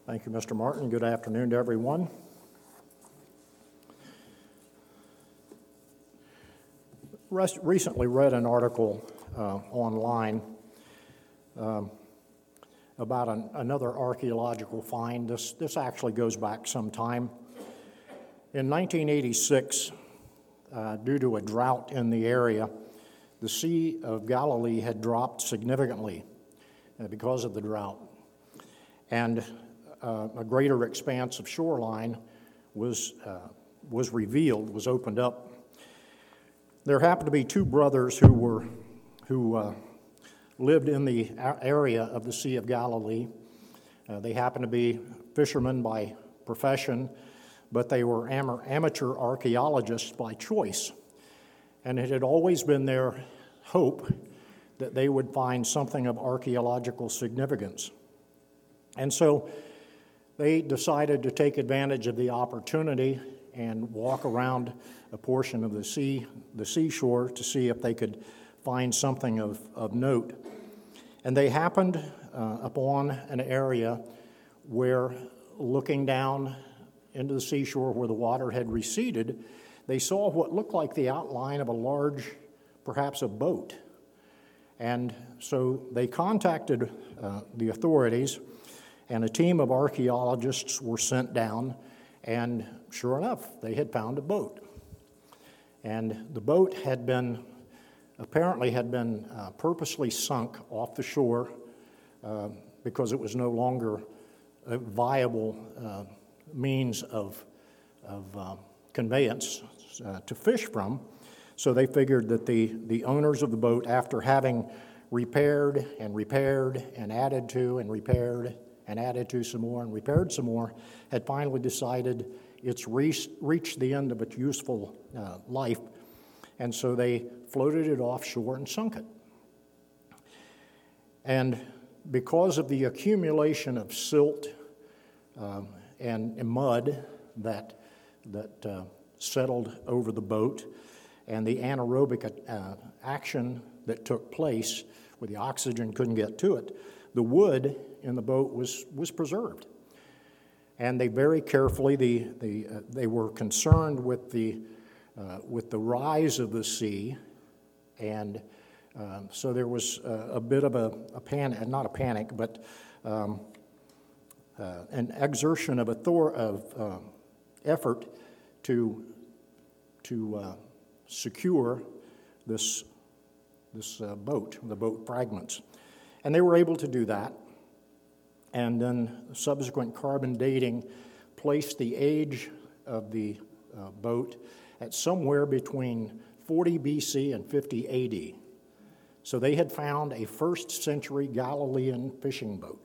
Thank you, Mr. Martin. Good afternoon to everyone. Recently read an article online about another archaeological find. This actually goes back some time. In 1986, due to a drought in the area, the Sea of Galilee had dropped significantly because of the drought. And a greater expanse of shoreline was revealed, was opened up. There happened to be two brothers who lived in the area of the Sea of Galilee. They happened to be fishermen by profession, but they were amateur archaeologists by choice. And it had always been their hope that they would find something of archaeological significance. And so they decided to take advantage of the opportunity and walk around a portion of the seashore to see if they could find something of note. And they happened upon an area where, looking down into the seashore where the water had receded, they saw what looked like the outline of a large, perhaps a boat. And so they contacted the authorities, and a team of archaeologists were sent down, and sure enough, they had found a boat. And the boat had been purposely sunk off the shore because it was no longer a viable means of conveyance to fish from. So they figured that the owners of the boat, after having repaired and added to and repaired and added to some more and repaired some more, had finally decided it's reached the end of its useful life, and so they floated it offshore and sunk it. And because of the accumulation of silt and mud that settled over the boat, and the anaerobic action that took place where the oxygen couldn't get to it, the wood in the boat was preserved. And they very carefully, they were concerned with the rise of the sea, and so there was a bit of a panic, not a panic, but an exertion of effort to secure this boat, the boat fragments. And they were able to do that. And then subsequent carbon dating placed the age of the boat at somewhere between 40 BC and 50 AD. So they had found a first-century Galilean fishing boat.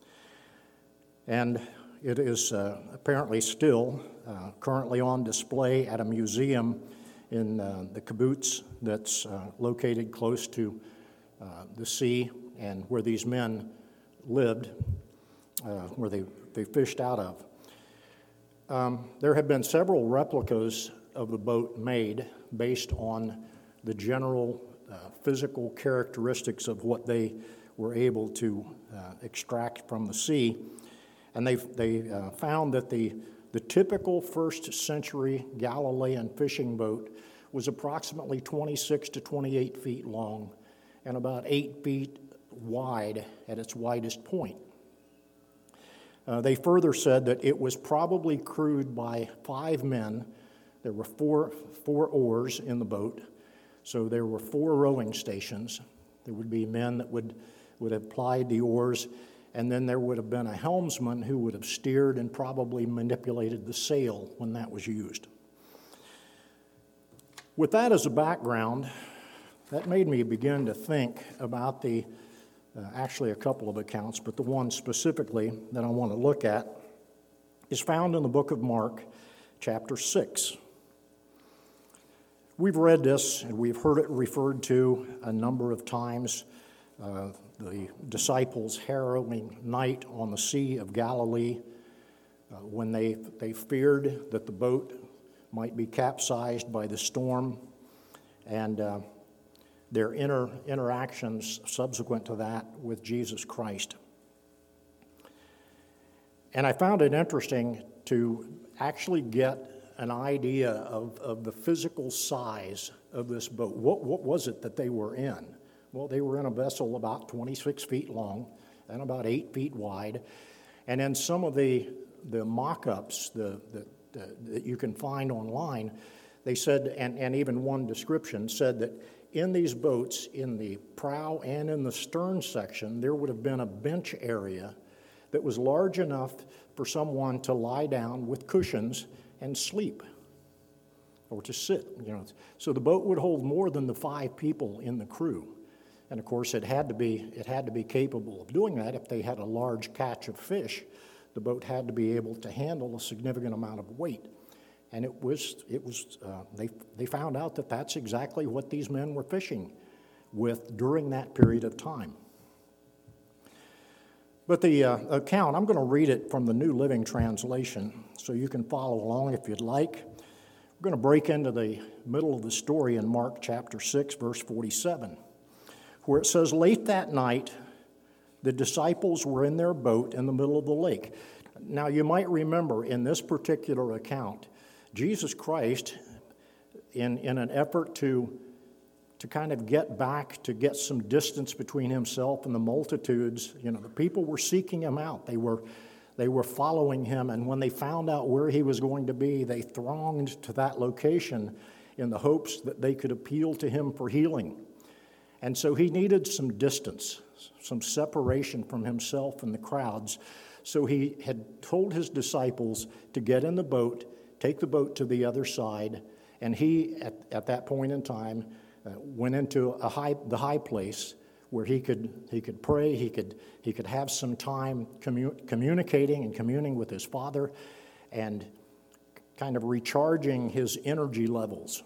And it is apparently still currently on display at a museum in the kibbutz that's located close to the sea and where these men lived, where they fished out of. There have been several replicas of the boat made based on the general physical characteristics of what they were able to extract from the sea. And they found that the typical first-century Galilean fishing boat was approximately 26 to 28 feet long and about 8 feet wide at its widest point. They further said that it was probably crewed by 5 men. There were four oars in the boat, so there were 4 rowing stations. There would be men that would have plied the oars, and then there would have been a helmsman who would have steered and probably manipulated the sail when that was used. With that as a background, that made me begin to think about actually a couple of accounts, but the one specifically that I want to look at is found in the book of Mark, chapter 6. We've read this and we've heard it referred to a number of times, the disciples' harrowing night on the Sea of Galilee, when they feared that the boat might be capsized by the storm, and their interactions subsequent to that with Jesus Christ. And I found it interesting to actually get an idea of the physical size of this boat. What was it that they were in? Well, they were in a vessel about 26 feet long and about 8 feet wide. And in some of the mock-ups that you can find online, they said, and even one description said that in these boats, in the prow and in the stern section, there would have been a bench area that was large enough for someone to lie down with cushions and sleep or to sit. So the boat would hold more than the 5 people in the crew. And of course, it had to be capable of doing that. If they had a large catch of fish, the boat had to be able to handle a significant amount of weight. And they found out that that's exactly what these men were fishing with during that period of time. But the account, I'm going to read it from the New Living Translation so you can follow along if you'd like. We're going to break into the middle of the story in Mark chapter 6, verse 47, where it says, "Late that night, the disciples were in their boat in the middle of the lake." Now, you might remember in this particular account, Jesus Christ, in an effort to kind of get some distance between himself and the multitudes, the people were seeking him out. They were following him, and when they found out where he was going to be, they thronged to that location in the hopes that they could appeal to him for healing. And so he needed some distance, some separation from himself and the crowds. So he had told his disciples to get in the boat, take the boat to the other side, and he, at that point in time, went into the high place where he could pray, he could have some time communicating and communing with his Father and kind of recharging his energy levels.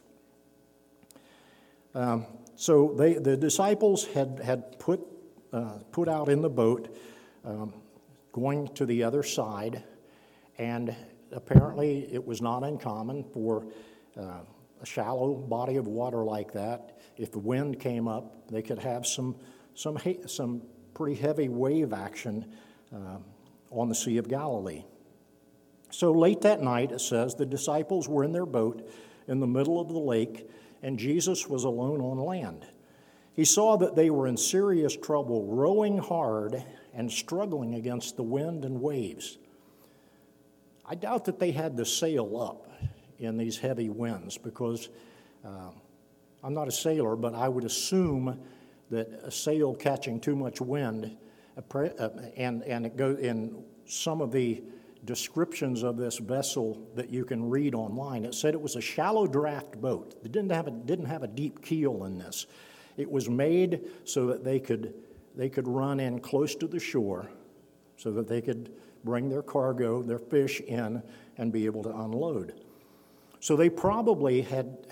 So the disciples had put out in the boat, going to the other side, and apparently it was not uncommon for a shallow body of water like that. If the wind came up, they could have some pretty heavy wave action on the Sea of Galilee. So late that night, it says, the disciples were in their boat in the middle of the lake, and Jesus was alone on land. He saw that they were in serious trouble, rowing hard and struggling against the wind and waves. I doubt that they had the sail up in these heavy winds because I'm not a sailor, but I would assume that a sail catching too much wind, and it goes in some of the descriptions of this vessel that you can read online. It said it was a shallow draft boat. It didn't have a deep keel in this. It was made so that they could run in close to the shore, so that they could bring their cargo, their fish in, and be able to unload. So they probably had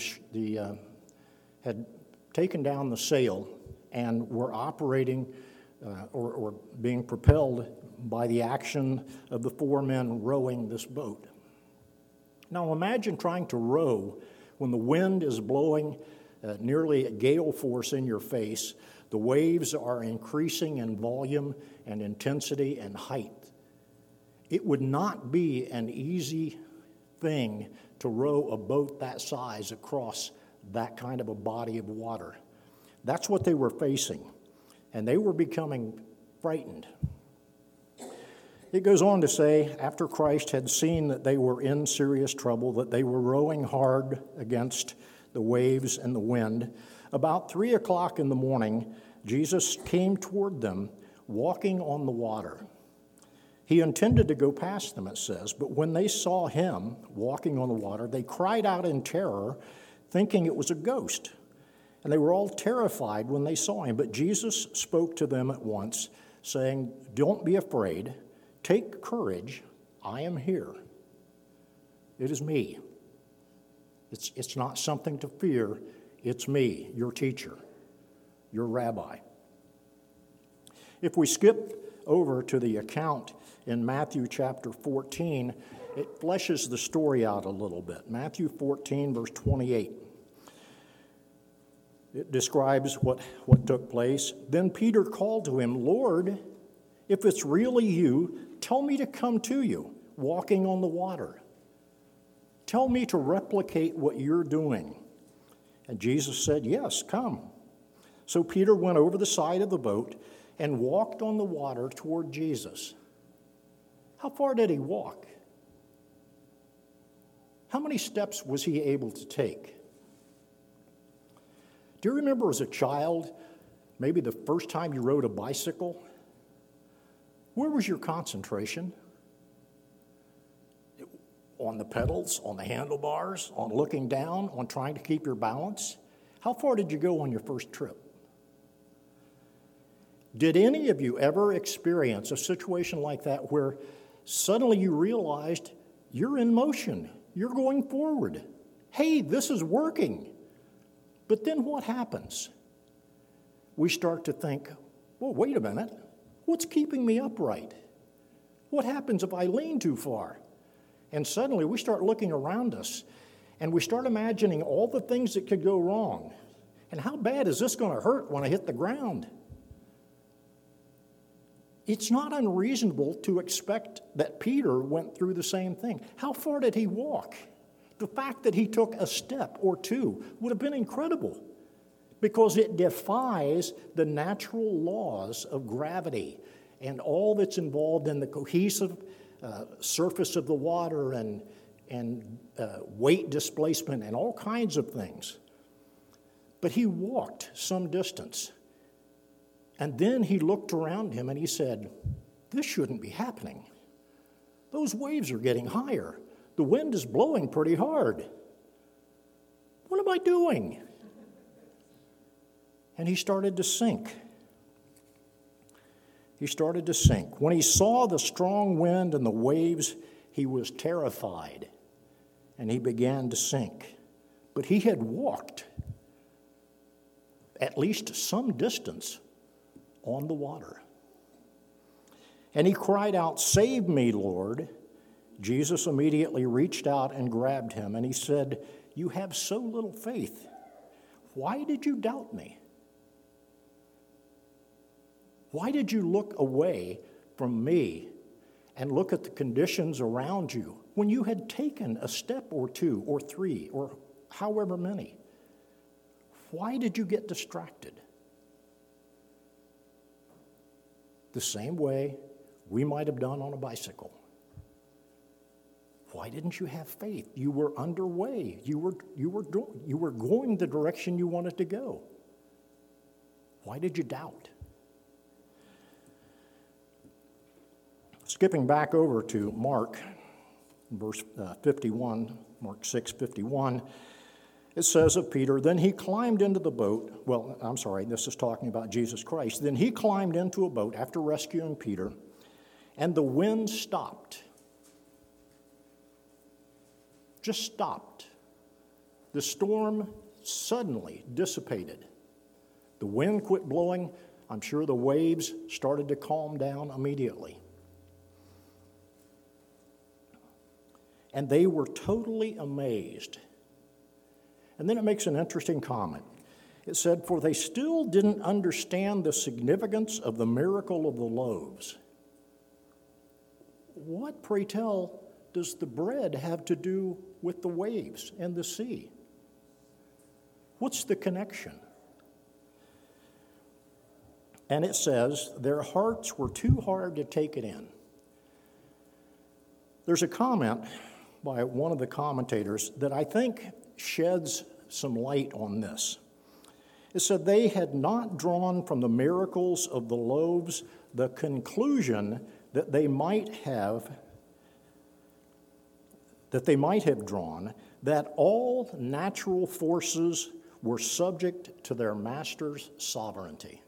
taken down the sail and were operating or being propelled by the action of the 4 men rowing this boat. Now imagine trying to row when the wind is blowing nearly at gale force in your face. The waves are increasing in volume and intensity and height. It would not be an easy thing to row a boat that size across that kind of a body of water. That's what they were facing, and they were becoming frightened. It goes on to say, after Christ had seen that they were in serious trouble, that they were rowing hard against the waves and the wind, about 3 o'clock in the morning, Jesus came toward them, walking on the water. He intended to go past them, it says, but when they saw him walking on the water, they cried out in terror, thinking it was a ghost. And they were all terrified when they saw him. But Jesus spoke to them at once, saying, "Don't be afraid. Take courage. I am here. It is me. It's not something to fear. It's me, your teacher, your rabbi." If we skip over to the account in Matthew chapter 14, it fleshes the story out a little bit. Matthew 14, verse 28. It describes what took place. Then Peter called to him, "Lord, if it's really you, Tell me to come to you, walking on the water. Tell me to replicate what you're doing. And Jesus said, yes, come. So Peter went over the side of the boat and walked on the water toward Jesus. How far did he walk? How many steps was he able to take? Do you remember as a child, maybe the first time you rode a bicycle? Where was your concentration? On the pedals, on the handlebars, on looking down, on trying to keep your balance? How far did you go on your first trip? Did any of you ever experience a situation like that where suddenly you realized you're in motion, you're going forward? Hey, this is working. But then what happens? We start to think, well, wait a minute. What's keeping me upright? What happens if I lean too far? And suddenly we start looking around us and we start imagining all the things that could go wrong. And how bad is this going to hurt when I hit the ground? It's not unreasonable to expect that Peter went through the same thing. How far did he walk? The fact that he took a step or two would have been incredible because it defies the natural laws of gravity and all that's involved in the cohesive surface of the water and weight displacement and all kinds of things. But he walked some distance. And then he looked around him and he said, this shouldn't be happening. Those waves are getting higher. The wind is blowing pretty hard. What am I doing? And he started to sink. He started to sink. When he saw the strong wind and the waves, he was terrified, and he began to sink. But he had walked at least some distance on the water. And he cried out, "Save me, Lord." Jesus immediately reached out and grabbed him, and he said, "You have so little faith. Why did you doubt me? Why did you look away from me and look at the conditions around you when you had taken a step or two or three or however many? Why did you get distracted?" The same way we might have done on a bicycle. Why didn't you have faith? You were underway. You were going the direction you wanted to go. Why did you doubt? Skipping back over to Mark, verse 51, Mark 6:51, it says of Peter, "Then he climbed into the boat." Well, I'm sorry, this is talking about Jesus Christ. "Then he climbed into a boat after rescuing Peter, and the wind stopped." Just stopped. The storm suddenly dissipated. The wind quit blowing. I'm sure the waves started to calm down immediately. And they were totally amazed. And then it makes an interesting comment. It said, "For they still didn't understand the significance of the miracle of the loaves." What, pray tell, does the bread have to do with the waves and the sea? What's the connection? And it says, their hearts were too hard to take it in. There's a comment by one of the commentators that I think sheds some light on this. It said they had not drawn from the miracles of the loaves the conclusion that they might have drawn that all natural forces were subject to their master's sovereignty.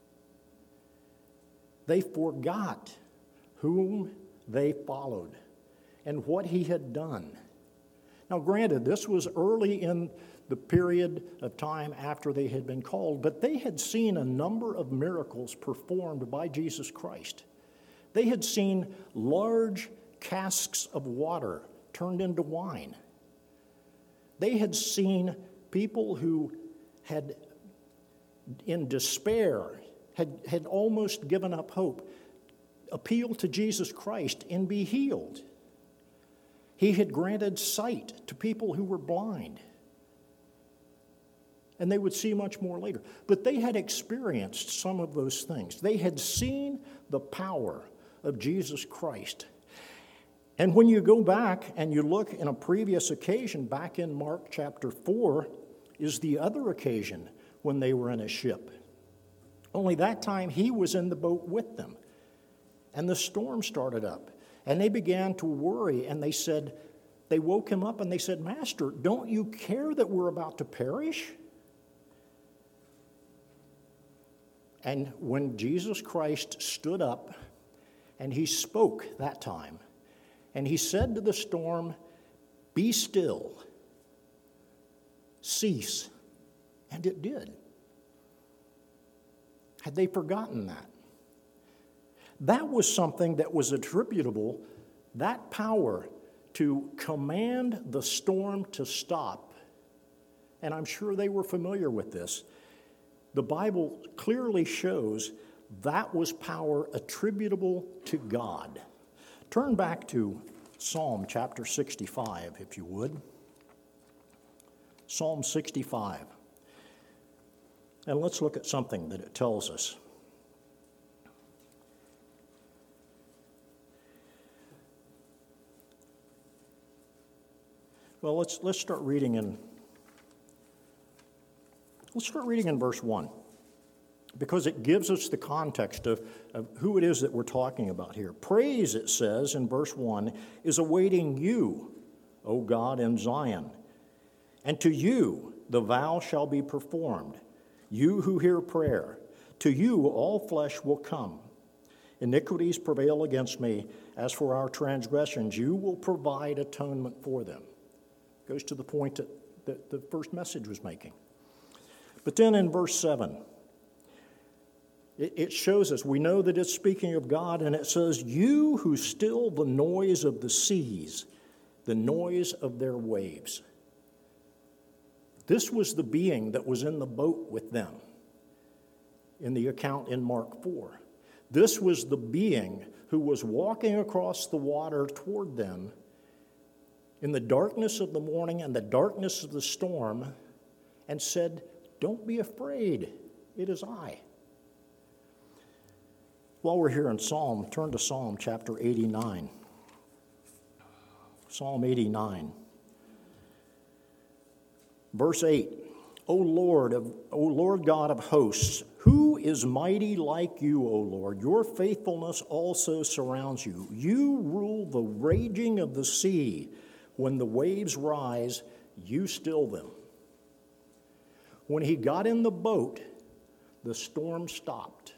They forgot whom they followed and what he had done. Now, granted, this was early in the period of time after they had been called, but they had seen a number of miracles performed by Jesus Christ. They had seen large casks of water turned into wine. They had seen people who had, in despair, had almost given up hope, appeal to Jesus Christ and be healed. He had granted sight to people who were blind. And they would see much more later. But they had experienced some of those things. They had seen the power of Jesus Christ. And when you go back and you look in a previous occasion, back in Mark chapter 4, is the other occasion when they were in a ship. Only that time he was in the boat with them. And the storm started up. And they began to worry, and they woke him up and they said, "Master, don't you care that we're about to perish?" And when Jesus Christ stood up, and he spoke that time, and he said to the storm, "Be still, cease," and it did. Had they forgotten that? That was something that was attributable, that power to command the storm to stop. And I'm sure they were familiar with this. The Bible clearly shows that was power attributable to God. Turn back to Psalm chapter 65, if you would. Psalm 65. And let's look at something that it tells us. Well, let's start reading in verse 1, because it gives us the context of who it is that we're talking about here. Praise, it says in verse 1, is awaiting you, O God, in Zion. And to you the vow shall be performed, you who hear prayer. To you all flesh will come. Iniquities prevail against me. As for our transgressions, you will provide atonement for them. Goes to the point that the first message was making. But then in verse 7, it shows us, we know that it's speaking of God, and it says, you who still the noise of the seas, the noise of their waves. This was the being that was in the boat with them in the account in Mark 4. This was the being who was walking across the water toward them in the darkness of the morning and the darkness of the storm, and said, "Don't be afraid, it is I." While we're here in Psalm, turn to Psalm chapter 89. Psalm 89. Verse 8, O Lord God of hosts, who is mighty like you, O Lord? Your faithfulness also surrounds you. You rule the raging of the sea. When the waves rise, you still them. When he got in the boat, the storm stopped.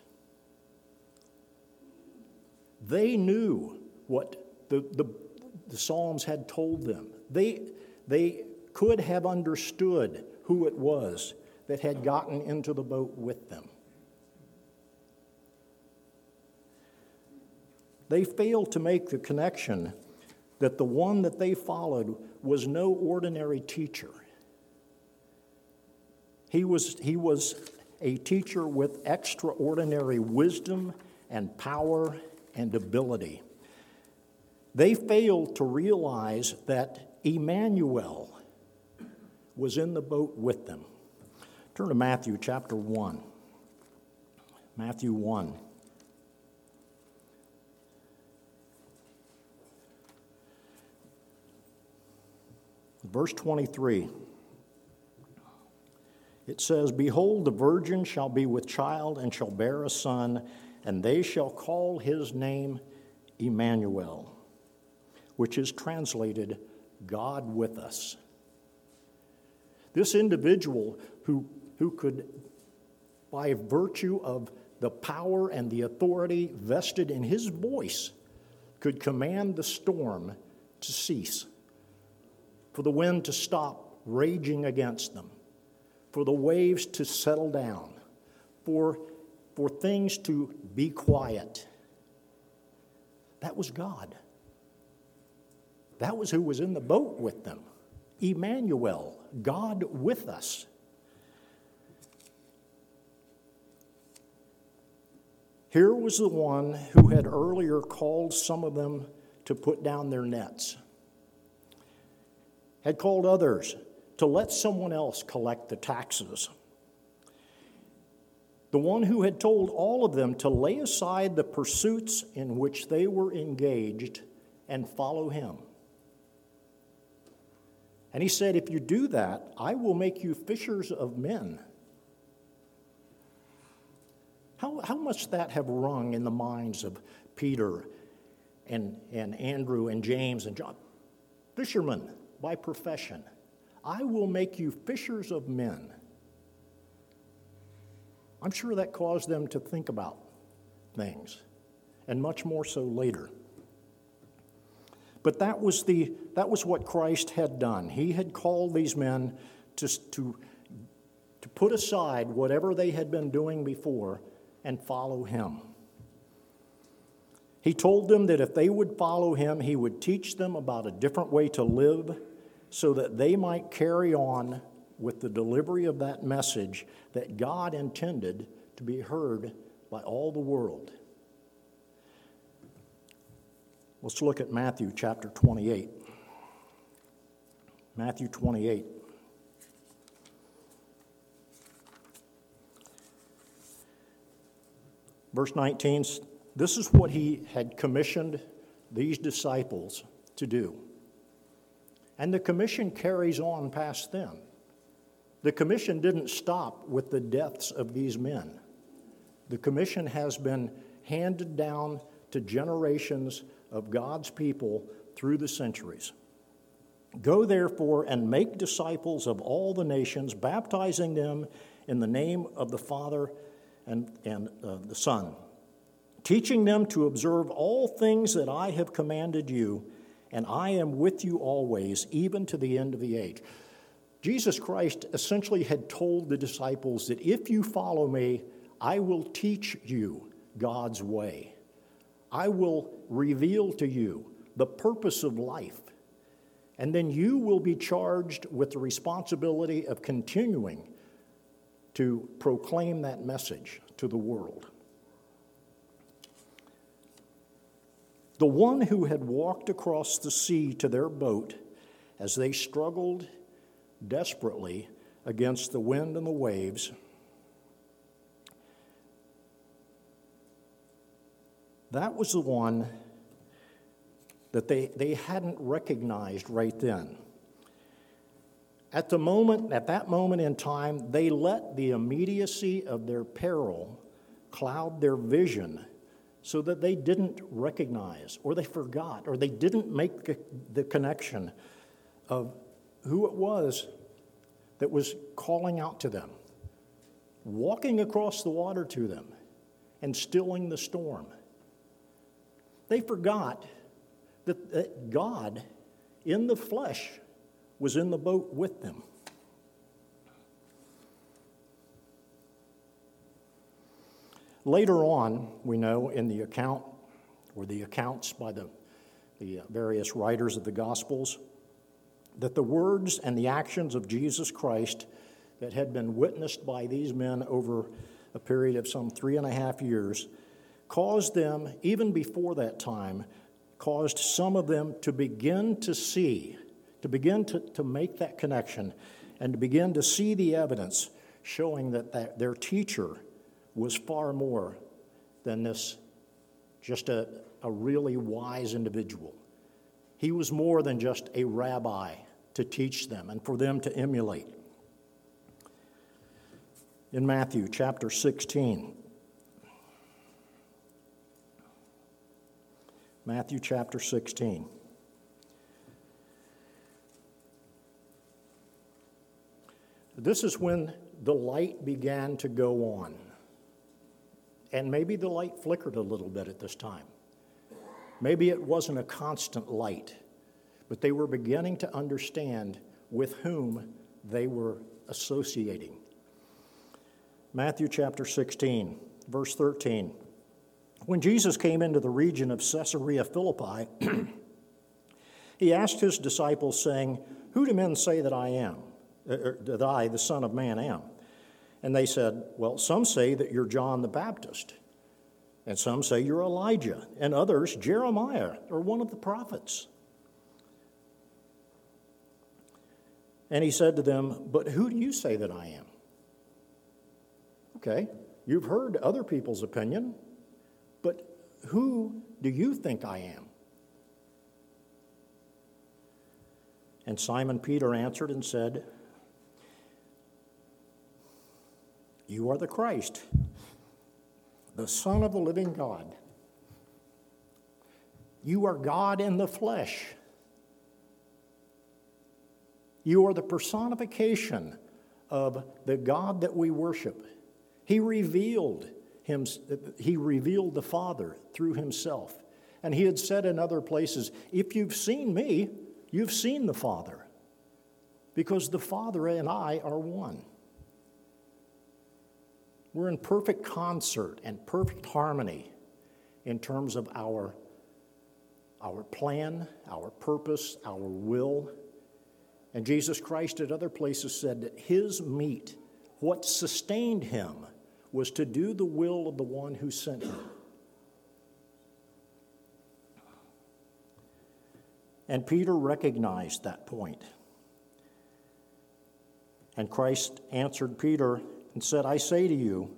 They knew what the Psalms had told them. They could have understood who it was that had gotten into the boat with them. They failed to make the connection that the one that they followed was no ordinary teacher. He was a teacher with extraordinary wisdom and power and ability. They failed to realize that Emmanuel was in the boat with them. Turn to Matthew chapter 1. Matthew 1. Verse 23. It says, Behold, the virgin shall be with child and shall bear a son, and they shall call his name Emmanuel, which is translated, God with us. This individual who could, by virtue of the power and the authority vested in his voice, could command the storm to cease, for the wind to stop raging against them, for the waves to settle down, for things to be quiet. That was God. That was who was in the boat with them. Emmanuel, God with us. Here was the one who had earlier called some of them to put down their nets, had called others to let someone else collect the taxes. The one who had told all of them to lay aside the pursuits in which they were engaged and follow him. And he said, if you do that, I will make you fishers of men. How much that have rung in the minds of Peter and Andrew and James and John? Fishermen by profession. I will make you fishers of men. I'm sure that caused them to think about things, and much more so later. But that was what Christ had done. He had called these men to put aside whatever they had been doing before and follow him. He told them that if they would follow him, he would teach them about a different way to live so that they might carry on with the delivery of that message that God intended to be heard by all the world. Let's look at Matthew chapter 28. Matthew 28. Verse 19, this is what he had commissioned these disciples to do. And the commission carries on past them. The commission didn't stop with the deaths of these men. The commission has been handed down to generations of God's people through the centuries. Go therefore and make disciples of all the nations, baptizing them in the name of the Father and the Son, teaching them to observe all things that I have commanded you, and I am with you always, even to the end of the age. Jesus Christ essentially had told the disciples that if you follow me, I will teach you God's way. I will reveal to you the purpose of life, and then you will be charged with the responsibility of continuing to proclaim that message to the world. The one who had walked across the sea to their boat as they struggled desperately against the wind and the waves, that was the one that they hadn't recognized right then. At that moment in time, they let the immediacy of their peril cloud their vision so that they didn't recognize, or they forgot, or they didn't make the connection of who it was that was calling out to them, walking across the water to them, and stilling the storm. They forgot that God in the flesh was in the boat with them. Later on, we know in the account, or the accounts by the various writers of the Gospels, that the words and the actions of Jesus Christ that had been witnessed by these men over a period of some 3.5 years caused them, even before that time, caused some of them to begin to see, to begin to make that connection, and to begin to see the evidence showing that their teacher was far more than this, just a really wise individual. He was more than just a rabbi to teach them and for them to emulate. In Matthew chapter 16, Matthew chapter 16. This is when the light began to go on. And maybe the light flickered a little bit at this time. Maybe it wasn't a constant light, but they were beginning to understand with whom they were associating. Matthew chapter 16, verse 13. When Jesus came into the region of Caesarea Philippi, he asked his disciples, saying, "Who do men say that I am, that I, the Son of Man, am?" And they said, "Well, some say that you're John the Baptist, And some say you're Elijah, and others Jeremiah or one of the prophets. And he said to them, but who do you say that I am? Okay, you've heard other people's opinion, but who do you think I am? And Simon Peter answered and said, you are the Christ, the Son of the living God. You are God in the flesh. You are the personification of the God that we worship. He revealed the Father through himself. And he had said in other places, if you've seen me, you've seen the Father, because the Father and I are one. We're in perfect concert and perfect harmony in terms of our plan, our purpose, our will. And Jesus Christ at other places said that his meat, what sustained him, was to do the will of the one who sent him. And Peter recognized that point. And Christ answered Peter and said, I say to you,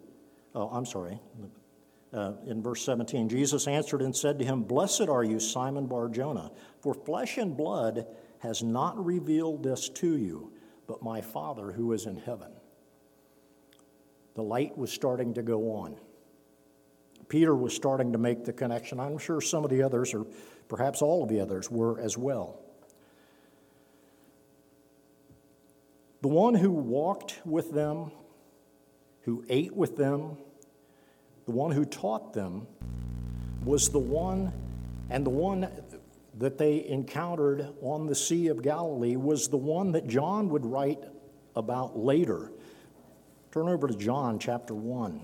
in verse 17, Jesus answered and said to him, blessed are you, Simon Bar-Jonah, for flesh and blood has not revealed this to you, but my Father who is in heaven. The light was starting to go on. Peter was starting to make the connection. I'm sure some of the others, or perhaps all of the others, were as well. The one who walked with them, who ate with them, the one who taught them, was the one that they encountered on the Sea of Galilee was the one that John would write about later. Turn over to John chapter 1.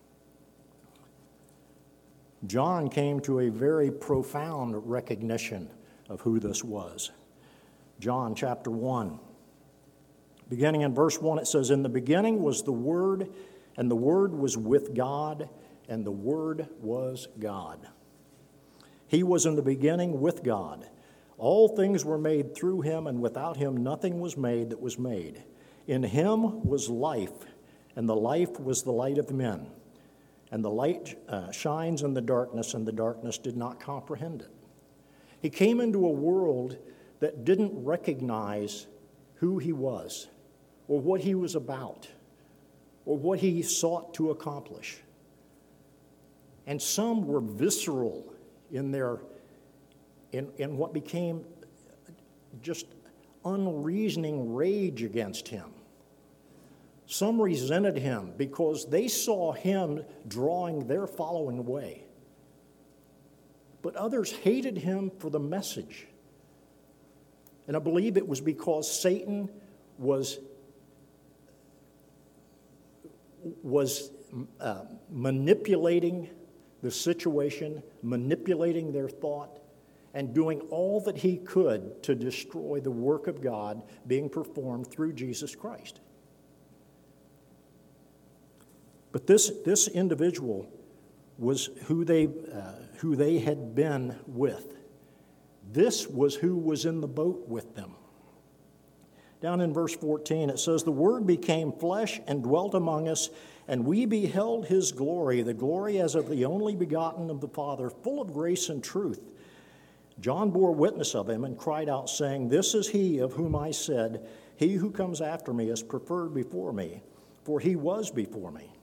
John came to a very profound recognition of who this was. John chapter 1. Beginning in verse 1, it says, in the beginning was the Word, and the Word was with God, and the Word was God. He was in the beginning with God. All things were made through him, and without him nothing was made that was made. In him was life, and the life was the light of men. And the light shines in the darkness, and the darkness did not comprehend it. He came into a world that didn't recognize who he was, or what he was about, or what he sought to accomplish. And some were visceral in what became just unreasoning rage against him. Some resented him because they saw him drawing their following away. But others hated him for the message. And I believe it was because Satan was manipulating the situation, manipulating their thought, and doing all that he could to destroy the work of God being performed through Jesus Christ. But this individual was who they had been with. This was who was in the boat with them. Down in verse 14, it says, the Word became flesh and dwelt among us, and we beheld his glory, the glory as of the only begotten of the Father, full of grace and truth. John bore witness of him and cried out, saying, this is he of whom I said, he who comes after me is preferred before me, for he was before me.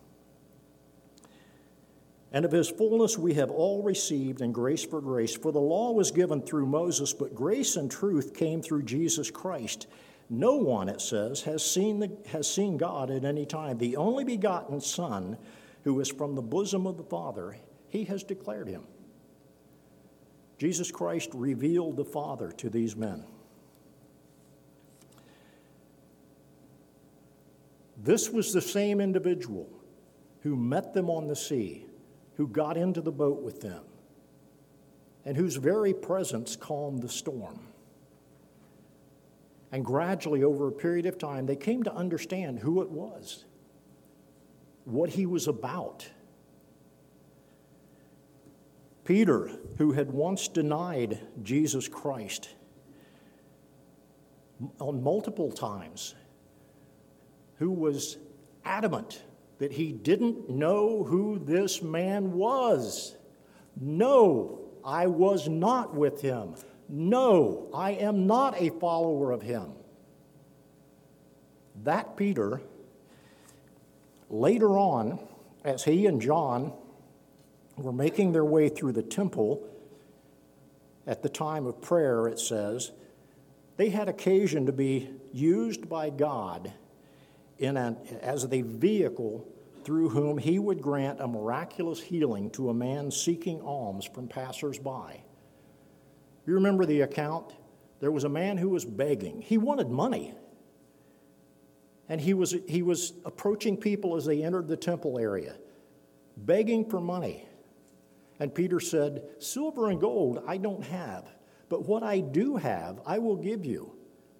And of his fullness we have all received, and grace for grace. For the law was given through Moses, but grace and truth came through Jesus Christ. No one, it says, has seen God at any time. The only begotten Son, who is from the bosom of the Father, he has declared him. Jesus Christ revealed the Father to these men. This was the same individual who met them on the sea, who got into the boat with them, and whose very presence calmed the storm. And gradually, over a period of time, they came to understand who it was, what he was about. Peter, who had once denied Jesus Christ on multiple times, who was adamant that he didn't know who this man was. No, I was not with him. No, I am not a follower of him. That Peter, later on, as he and John were making their way through the temple at the time of prayer, it says, they had occasion to be used by God as the vehicle through whom he would grant a miraculous healing to a man seeking alms from passers-by. You remember the account? There was a man who was begging. He wanted money. And he was approaching people as they entered the temple area, begging for money. And Peter said, "Silver and gold I don't have, but what I do have I will give you."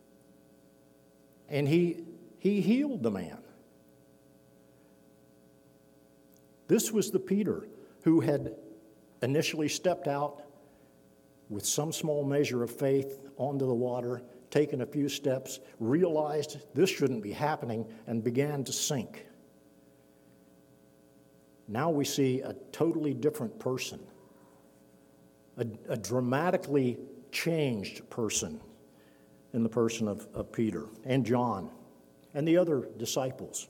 And he healed the man. This was the Peter who had initially stepped out with some small measure of faith onto the water, taken a few steps, realized this shouldn't be happening, and began to sink. Now we see a totally different person, a dramatically changed person in the person of Peter and John and the other disciples.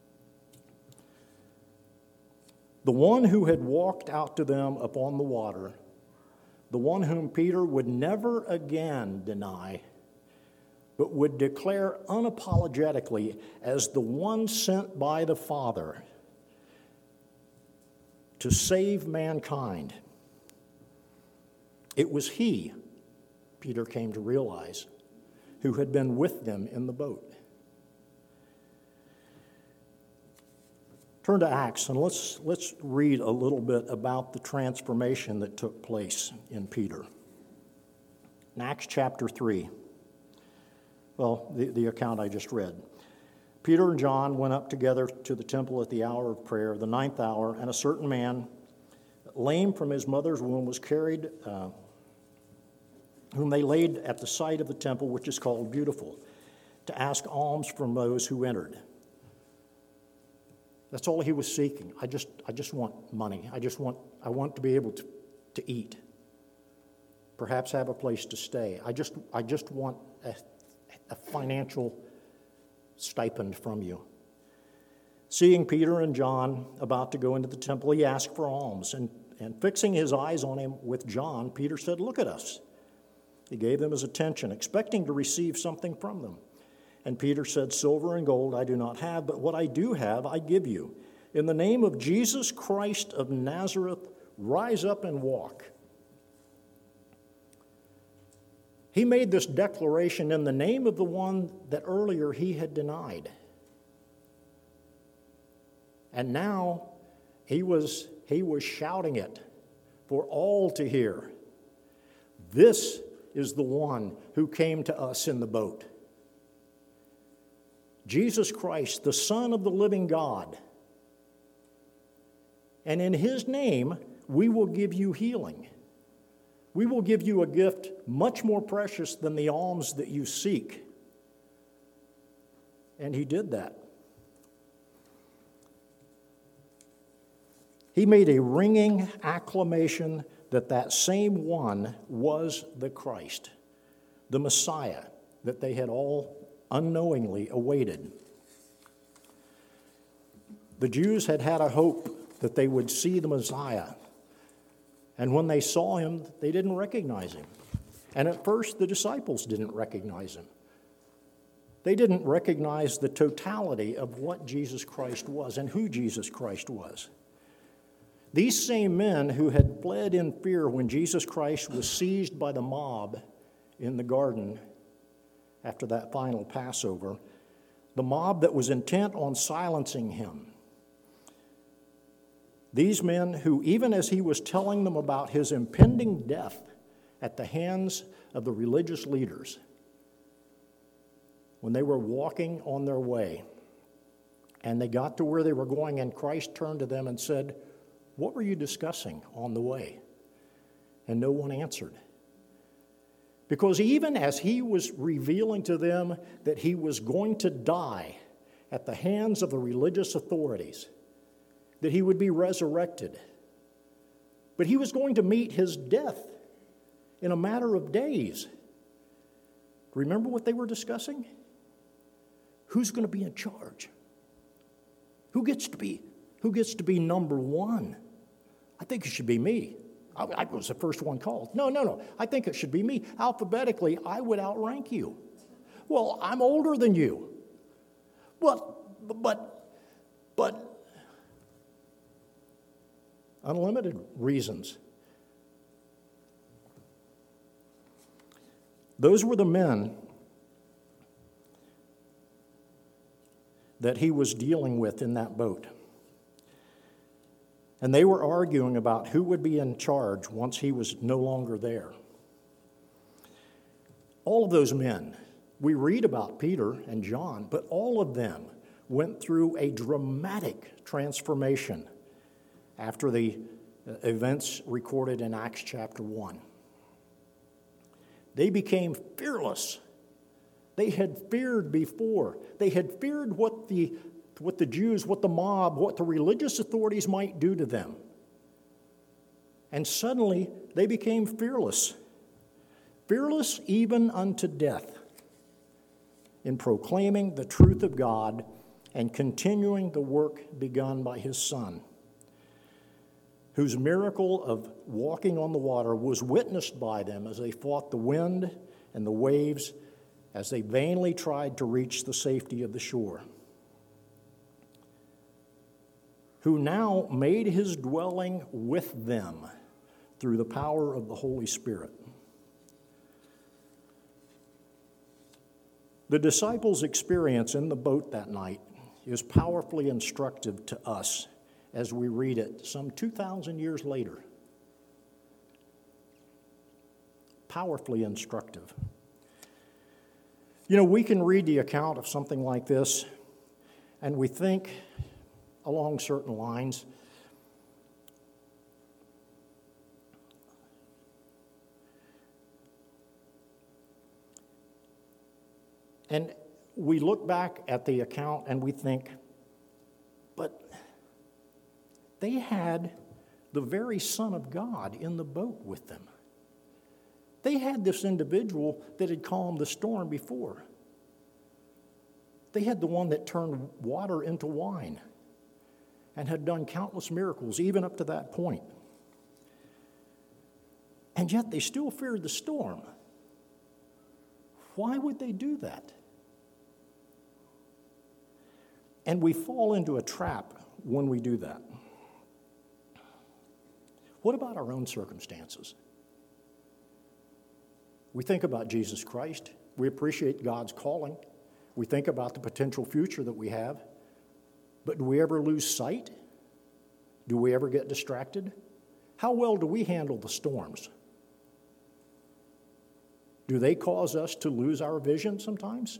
The one who had walked out to them upon the water, the one whom Peter would never again deny, but would declare unapologetically as the one sent by the Father to save mankind. It was he, Peter came to realize, who had been with them in the boat. Turn to Acts, and let's read a little bit about the transformation that took place in Peter. In Acts chapter 3, well, the account I just read. Peter and John went up together to the temple at the hour of prayer, the 9th hour, and a certain man, lame from his mother's womb, was carried, whom they laid at the site of the temple, which is called Beautiful, to ask alms from those who entered. That's all he was seeking. I just want money. I want to be able to eat. Perhaps have a place to stay. I just want a financial stipend from you. Seeing Peter and John about to go into the temple, he asked for alms. And fixing his eyes on him with John, Peter said, "Look at us." He gave them his attention, expecting to receive something from them. And Peter said, "Silver and gold I do not have, but what I do have I give you. In the name of Jesus Christ of Nazareth, rise up and walk." He made this declaration in the name of the one that earlier he had denied. And now he was shouting it for all to hear. This is the one who came to us in the boat. Jesus Christ, the Son of the living God. And in his name, we will give you healing. We will give you a gift much more precious than the alms that you seek. And he did that. He made a ringing acclamation that same one was the Christ, the Messiah that they had all unknowingly awaited. The Jews had had a hope that they would see the Messiah. And when they saw him, they didn't recognize him. And at first, the disciples didn't recognize him. They didn't recognize the totality of what Jesus Christ was and who Jesus Christ was. These same men who had fled in fear when Jesus Christ was seized by the mob in the garden after that final Passover, the mob that was intent on silencing him. These men who, even as he was telling them about his impending death at the hands of the religious leaders, when they were walking on their way, and they got to where they were going, and Christ turned to them and said, "What were you discussing on the way?" And no one answered. Because even as he was revealing to them that he was going to die at the hands of the religious authorities, that he would be resurrected, but he was going to meet his death in a matter of days. Remember what they were discussing? Who's going to be in charge? Who gets to be number one? I think it should be me. I was the first one called. No. I think it should be me. Alphabetically, I would outrank you. Well, I'm older than you. But unlimited reasons. Those were the men that he was dealing with in that boat. And they were arguing about who would be in charge once he was no longer there. All of those men, we read about Peter and John, but all of them went through a dramatic transformation after the events recorded in Acts chapter 1. They became fearless. They had feared before. They had feared what the Jews, what the mob, what the religious authorities might do to them. And suddenly they became fearless. Fearless even unto death in proclaiming the truth of God and continuing the work begun by his Son, whose miracle of walking on the water was witnessed by them as they fought the wind and the waves as they vainly tried to reach the safety of the shore, who now made his dwelling with them through the power of the Holy Spirit. The disciples' experience in the boat that night is powerfully instructive to us as we read it some 2,000 years later. Powerfully instructive. You know, we can read the account of something like this, and we think along certain lines. And we look back at the account and we think, but they had the very Son of God in the boat with them. They had this individual that had calmed the storm before. They had the one that turned water into wine and had done countless miracles even up to that point. And yet they still feared the storm. Why would they do that? And we fall into a trap when we do that. What about our own circumstances? We think about Jesus Christ. We appreciate God's calling. We think about the potential future that we have. But do we ever lose sight? Do we ever get distracted? How well do we handle the storms? Do they cause us to lose our vision sometimes?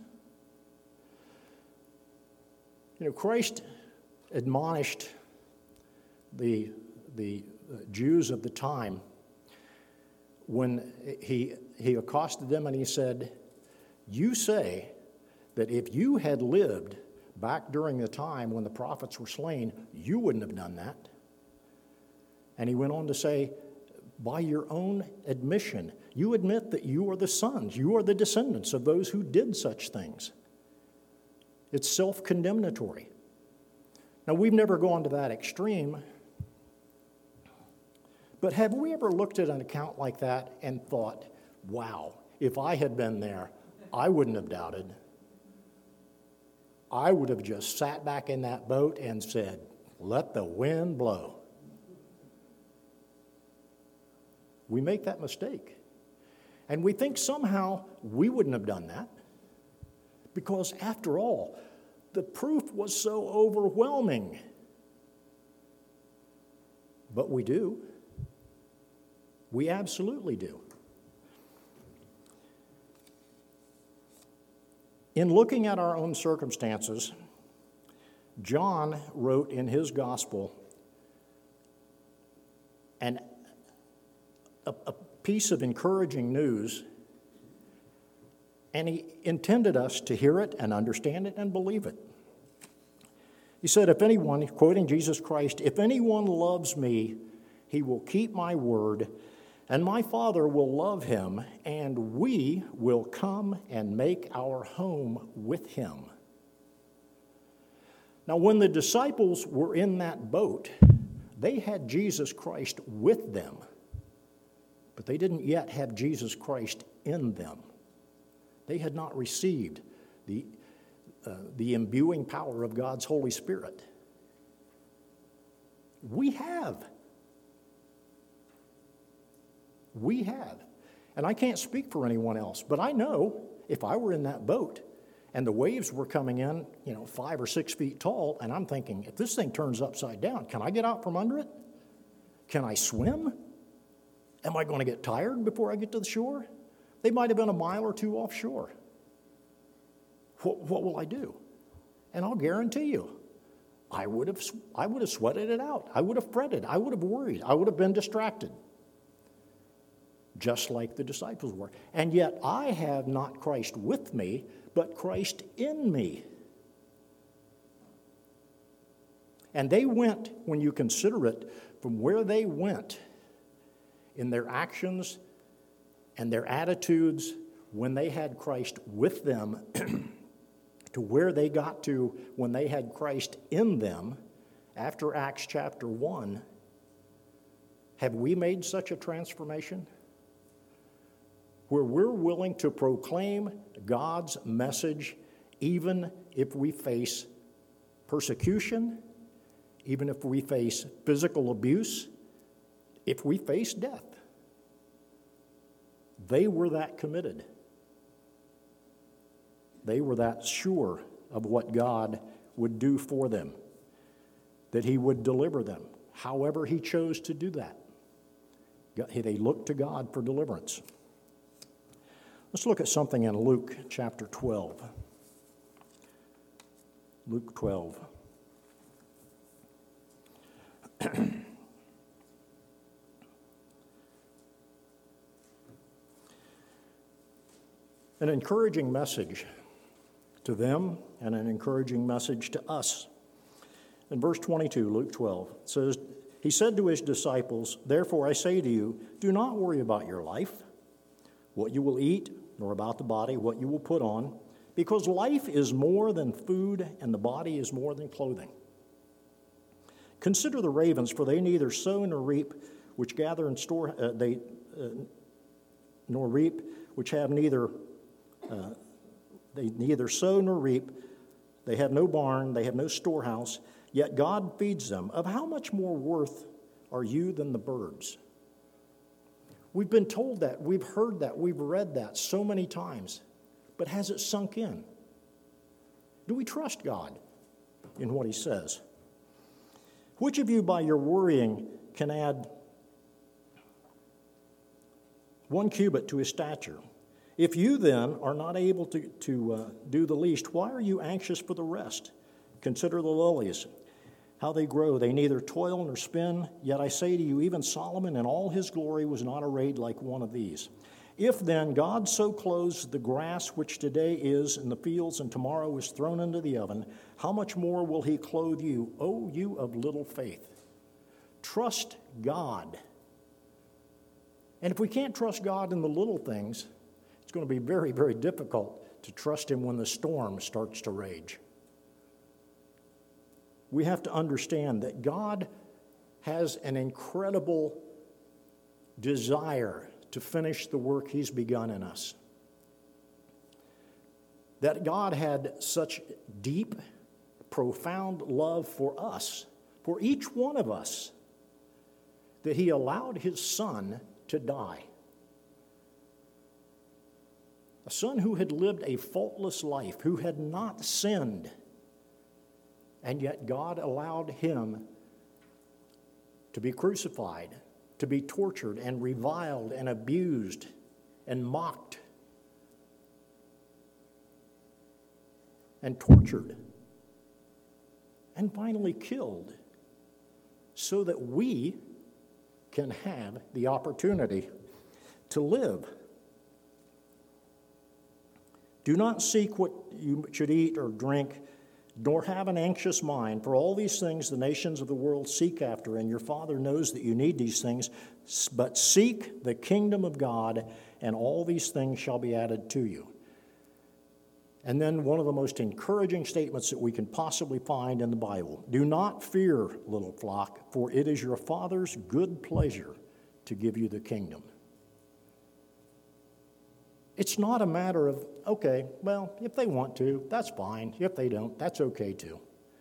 You know, Christ admonished the Jews of the time when he accosted them and he said, "You say that if you had lived back during the time when the prophets were slain, you wouldn't have done that." And he went on to say, by your own admission, you admit that you are the sons, you are the descendants of those who did such things. It's self-condemnatory. Now, we've never gone to that extreme, but have we ever looked at an account like that and thought, wow, if I had been there, I wouldn't have doubted. I would have just sat back in that boat and said, let the wind blow. We make that mistake. And we think somehow we wouldn't have done that. Because after all, the proof was so overwhelming. But we do. We absolutely do. In looking at our own circumstances, John wrote in his gospel a piece of encouraging news, and he intended us to hear it and understand it and believe it. He said, if anyone, quoting Jesus Christ, if anyone loves me, he will keep my word, and my Father will love him, and we will come and make our home with him. Now, when the disciples were in that boat, they had Jesus Christ with them, but they didn't yet have Jesus Christ in them. They had not received the imbuing power of God's Holy Spirit. We have. We have. And I can't speak for anyone else, but I know if I were in that boat and the waves were coming in, 5 or 6 feet tall, and I'm thinking, if this thing turns upside down, can I get out from under it? Can I swim? Am I going to get tired before I get to the shore? They might have been a mile or two offshore. What will I do? And I'll guarantee you, I would have sweated it out. I would have fretted. I would have worried. I would have been distracted, just like the disciples were. And yet I have not Christ with me, but Christ in me. And they went, when you consider it, from where they went in their actions and their attitudes when they had Christ with them to where they got to when they had Christ in them after Acts chapter 1. Have we made such a transformation where we're willing to proclaim God's message even if we face persecution, even if we face physical abuse, if we face death? They were that committed. They were that sure of what God would do for them, that he would deliver them, however he chose to do that. They looked to God for deliverance. Let's look at something in Luke chapter 12. Luke 12. An encouraging message to them and an encouraging message to us. In verse 22, Luke 12, it says, he said to his disciples, therefore I say to you, do not worry about your life, what you will eat, nor about the body, what you will put on, because life is more than food and the body is more than clothing. Consider the ravens, for they neither sow nor reap, which gather and store, nor reap, which have neither they neither sow nor reap, they have no barn, they have no storehouse, yet God feeds them. Of how much more worth are you than the birds? We've been told that, we've heard that, we've read that so many times, but has it sunk in? Do we trust God in what he says? Which of you by your worrying can add 1 cubit to his stature? If you then are not able to do the least, why are you anxious for the rest? Consider the lilies, how they grow. They neither toil nor spin. Yet I say to you, even Solomon in all his glory was not arrayed like one of these. If then God so clothes the grass which today is in the fields and tomorrow is thrown into the oven, how much more will he clothe you, O you of little faith? Trust God. And if we can't trust God in the little things, it's going to be very, very difficult to trust him when the storm starts to rage. We have to understand that God has an incredible desire to finish the work he's begun in us. That God had such deep, profound love for us, for each one of us, that he allowed his son to die. A son who had lived a faultless life, who had not sinned, and yet God allowed him to be crucified, to be tortured and reviled and abused and mocked and tortured and finally killed so that we can have the opportunity to live. Do not seek what you should eat or drink, nor have an anxious mind, for all these things the nations of the world seek after, and your Father knows that you need these things. But seek the kingdom of God, and all these things shall be added to you. And then one of the most encouraging statements that we can possibly find in the Bible. Do not fear, little flock, for it is your Father's good pleasure to give you the kingdom. It's not a matter of, okay, well, if they want to, that's fine. If they don't, that's okay too.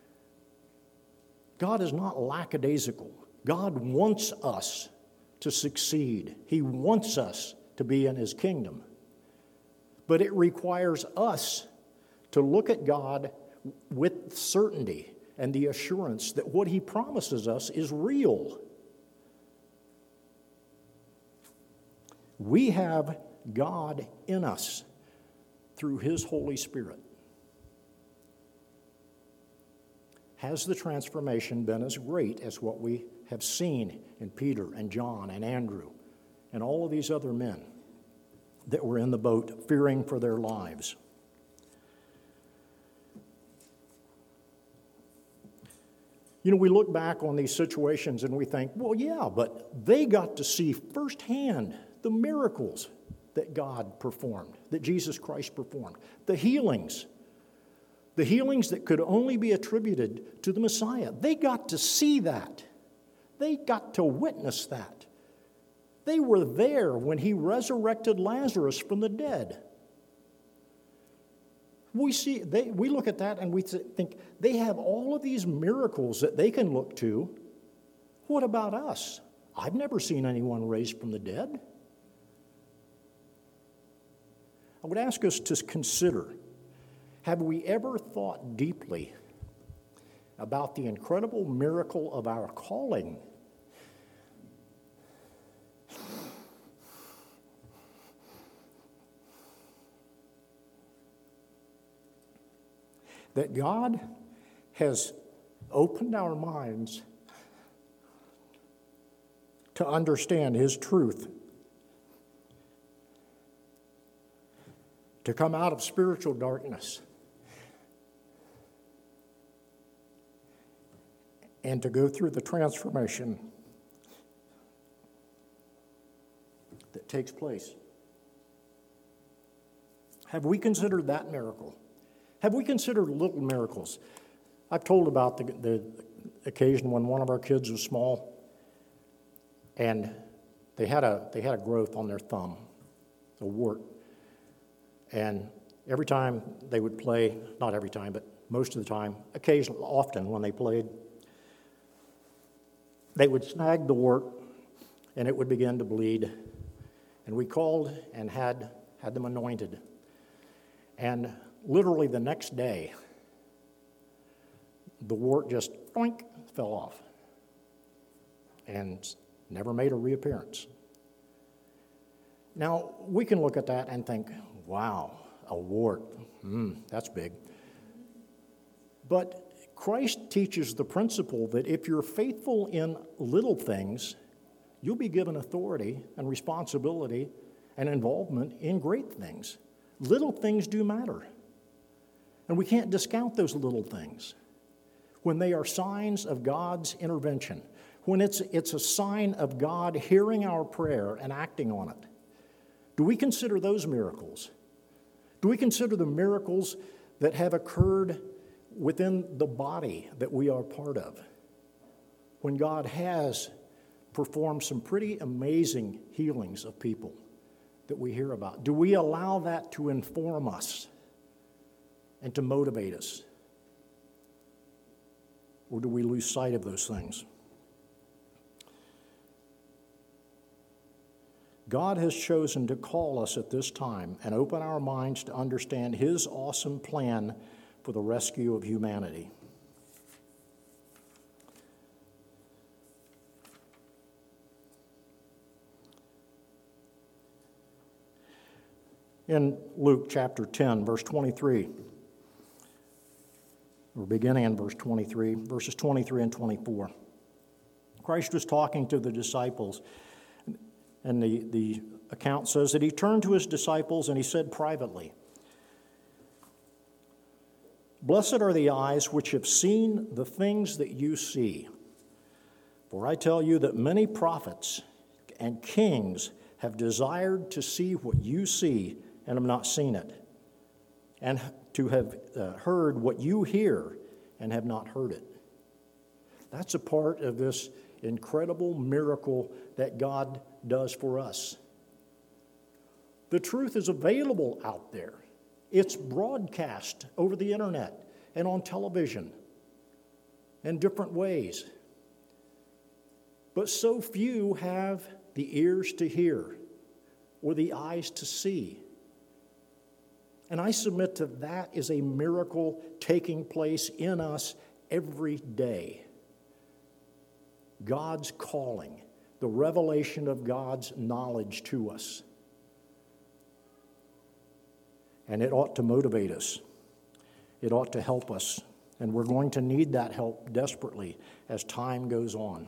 God is not lackadaisical. God wants us to succeed. He wants us to be in His kingdom. But it requires us to look at God with certainty and the assurance that what He promises us is real. We have God in us through His Holy Spirit. Has the transformation been as great as what we have seen in Peter and John and Andrew and all of these other men that were in the boat fearing for their lives? You know, we look back on these situations and we think, well, yeah, but they got to see firsthand the miracles that God performed, that Jesus Christ performed, the healings that could only be attributed to the Messiah. They got to see that. They got to witness that. They were there when He resurrected Lazarus from the dead. We look at that and we think, they have all of these miracles that they can look to. What about us? I've never seen anyone raised from the dead. I would ask us to consider, have we ever thought deeply about the incredible miracle of our calling? That God has opened our minds to understand His truth, to come out of spiritual darkness, and to go through the transformation that takes place. Have we considered that miracle? Have we considered little miracles? I've told about the occasion when one of our kids was small, and they had a growth on their thumb, a wart. And every time they would play, not every time, but most of the time, occasionally, often when they played, they would snag the wart, and it would begin to bleed. And we called and had them anointed. And literally the next day, the wart just doink, fell off and never made a reappearance. Now, we can look at that and think, wow, a wart, that's big. But Christ teaches the principle that if you're faithful in little things, you'll be given authority and responsibility and involvement in great things. Little things do matter. And we can't discount those little things when they are signs of God's intervention, when it's a sign of God hearing our prayer and acting on it. Do we consider those miracles? Do we consider the miracles that have occurred within the body that we are part of, when God has performed some pretty amazing healings of people that we hear about? Do we allow that to inform us and to motivate us? Or do we lose sight of those things? God has chosen to call us at this time and open our minds to understand His awesome plan for the rescue of humanity. In Luke chapter 10, verse 23, we're beginning in verse 23, verses 23 and 24. Christ was talking to the disciples, and the account says that he turned to his disciples and he said privately, "Blessed are the eyes which have seen the things that you see. For I tell you that many prophets and kings have desired to see what you see and have not seen it, and to have heard what you hear and have not heard it." That's a part of this incredible miracle that God does for us. The truth is available out there. It's broadcast over the internet and on television in different ways. But so few have the ears to hear or the eyes to see. And I submit to that is a miracle taking place in us every day. God's calling, the revelation of God's knowledge to us. And it ought to motivate us. It ought to help us. And we're going to need that help desperately as time goes on.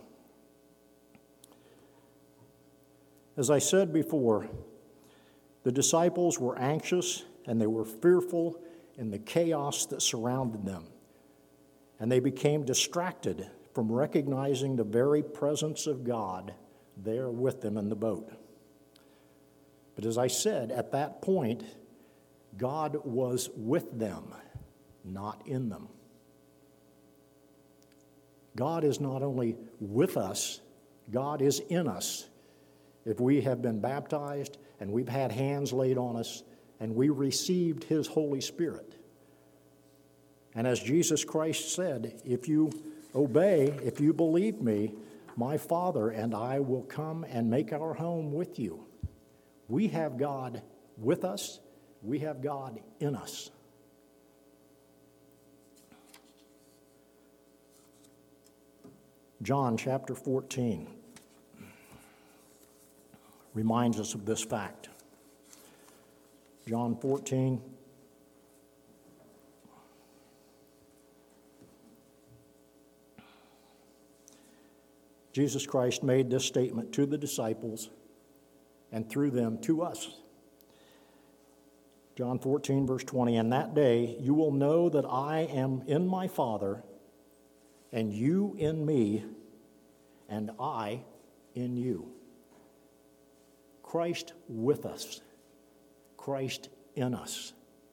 As I said before, the disciples were anxious and they were fearful in the chaos that surrounded them. And they became distracted from recognizing the very presence of God there with them in the boat. But as I said, at that point, God was with them, not in them. God is not only with us, God is in us. If we have been baptized and we've had hands laid on us and we received His Holy Spirit. And as Jesus Christ said, if you obey, if you believe me, my Father and I will come and make our home with you. We have God with us. We have God in us. John chapter 14 reminds us of this fact. John 14. Jesus Christ made this statement to the disciples and through them to us. John 14, verse 20, "And that day you will know that I am in my Father, and you in me, and I in you." Christ with us. Christ in us.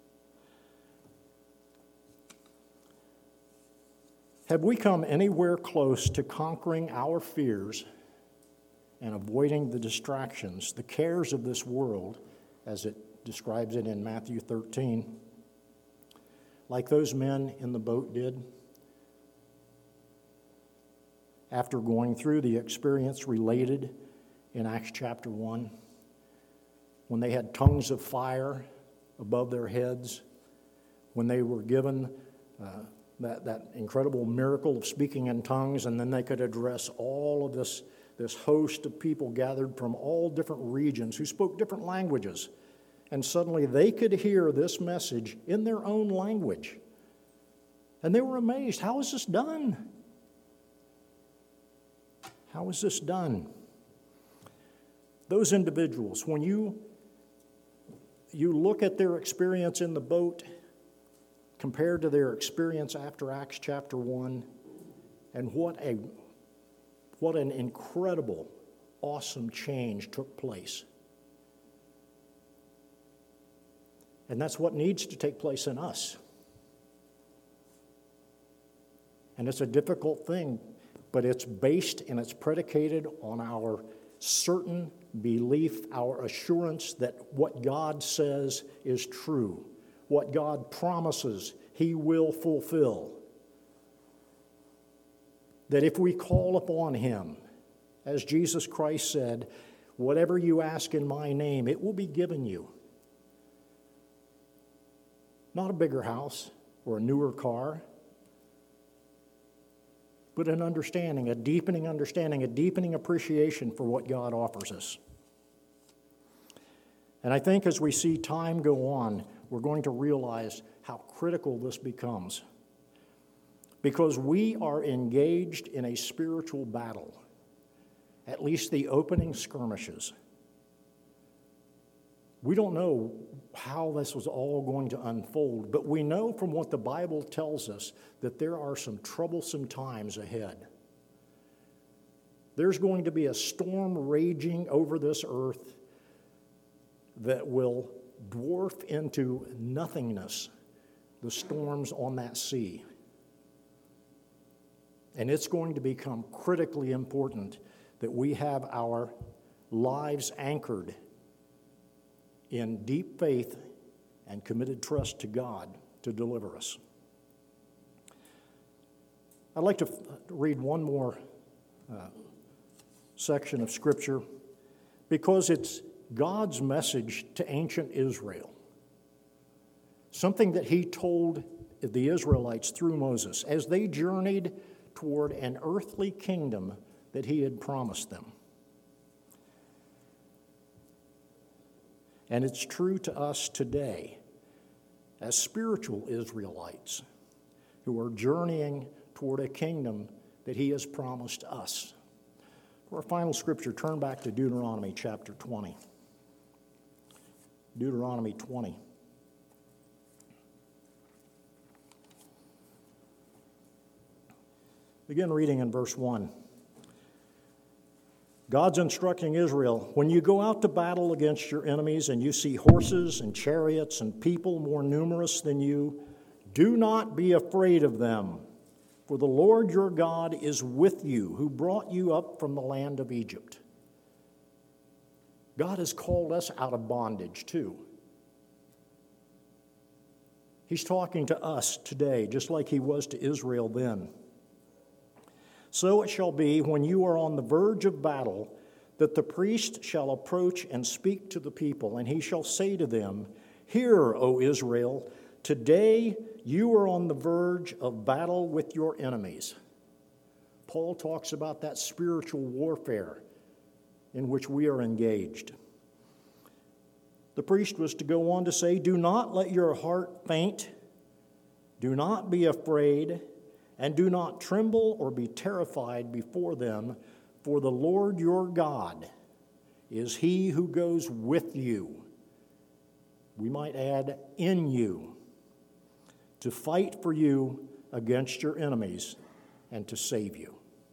Have we come anywhere close to conquering our fears and avoiding the distractions, the cares of this world, as it describes it in Matthew 13, like those men in the boat did? After going through the experience related in Acts chapter 1, when they had tongues of fire above their heads, when they were given that incredible miracle of speaking in tongues, and then they could address all of this host of people gathered from all different regions who spoke different languages. And suddenly they could hear this message in their own language. And they were amazed. How is this done? How is this done? Those individuals, when you look at their experience in the boat compared to their experience after Acts chapter 1, and what an incredible, awesome change took place. And that's what needs to take place in us. And it's a difficult thing, but it's based and it's predicated on our certain belief, our assurance that what God says is true. What God promises, He will fulfill. That if we call upon Him, as Jesus Christ said, whatever you ask in my name, it will be given you. Not a bigger house or a newer car, but an understanding, a deepening appreciation for what God offers us. And I think as we see time go on, we're going to realize how critical this becomes. Because we are engaged in a spiritual battle. at least the opening skirmishes. We don't know how this was all going to unfold, but we know from what the Bible tells us that there are some troublesome times ahead. There's going to be a storm raging over this earth that will dwarf into nothingness the storms on that sea. And it's going to become critically important that we have our lives anchored in deep faith and committed trust to God to deliver us. I'd like to read one more section of Scripture because it's God's message to ancient Israel, something that he told the Israelites through Moses as they journeyed toward an earthly kingdom that he had promised them. And it's true to us today as spiritual Israelites who are journeying toward a kingdom that he has promised us. For our final scripture, turn back to Deuteronomy chapter 20. Deuteronomy 20. Begin reading in verse 1. God's instructing Israel, when you go out to battle against your enemies and you see horses and chariots and people more numerous than you, do not be afraid of them, for the Lord your God is with you, who brought you up from the land of Egypt. God has called us out of bondage too. He's talking to us today, just like he was to Israel then. So it shall be when you are on the verge of battle that the priest shall approach and speak to the people, and he shall say to them, Hear, O Israel, today you are on the verge of battle with your enemies. Paul talks about that spiritual warfare in which we are engaged. The priest was to go on to say, Do not let your heart faint, do not be afraid, and do not tremble or be terrified before them, for the Lord your God is he who goes with you. We might add, in you, to fight for you against your enemies and to save you.